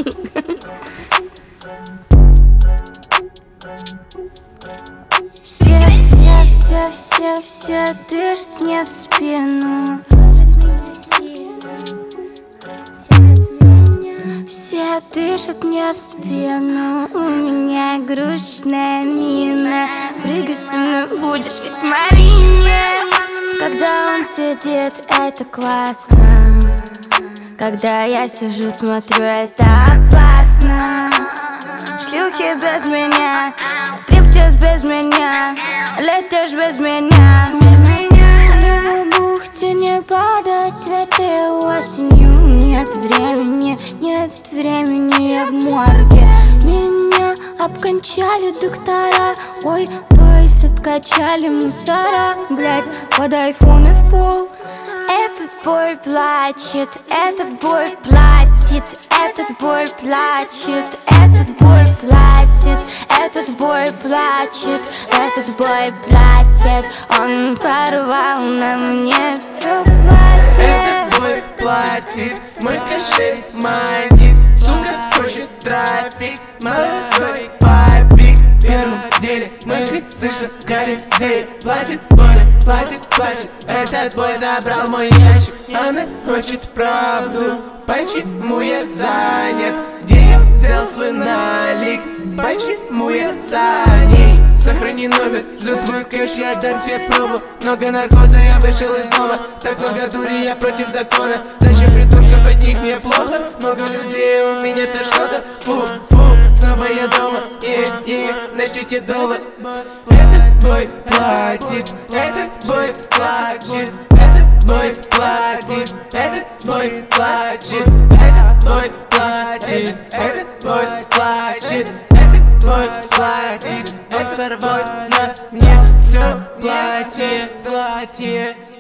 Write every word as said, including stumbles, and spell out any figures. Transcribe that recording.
Все, все, все, все, все дышат мне в спину. Все дышат мне в спину. У меня игрушечная мина. Прыгай со мной, будешь весь Марине. Когда он сидит, это классно. Когда я сижу, смотрю, это опасно. Шлюхи без меня, стриптиз без меня, летишь без меня. В бухте не падают цветы осенью. Нет времени, нет времени, я в морге. Меня обкончали доктора. Ой, то есть откачали мусора. Блять, под айфон и в пол. Этот бой плачет, этот бой платит, этот бой плачет, этот бой платит, этот бой плачет, этот бой платит. Он порвал на мне все платье. Этот бой платит, мой кошель манит. Сука хочет трафик, молодой папик. В первом деле мы слышим карусель. Платит больно, платит, плачет. Этот бой забрал мой ящик. Она хочет правду, почему я занят? Где я взял свой налик? Почему я занят? Сохрани номер, жду твой кэш, я дам тебе пробу. Много наркоза, я вышел из дома. Так много дури, я против закона. Зачем придурков, от них мне плохо? Много людей, у меня то что-то. Фу, фу, снова я дома. И, и, начните доллар. Этот бой платит, этот бой плачет. Этот бой платит, этот бой плачет. Этот бой платит, этот бой плачет. Бой платит, он сорвал на мне все платье, платье.